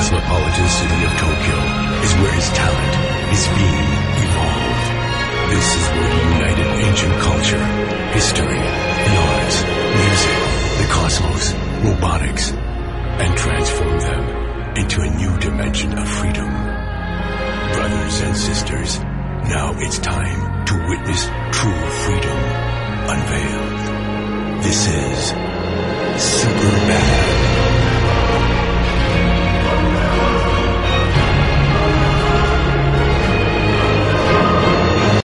cosmopolitan city of Tokyo is where his talent, his being, evolved. This is where he united ancient culture, history, the arts, music, the cosmos, robotics, and transformed them into a new dimension of freedom. Brothers and sisters, now it's time to witness true freedom unveiled. This is Superman.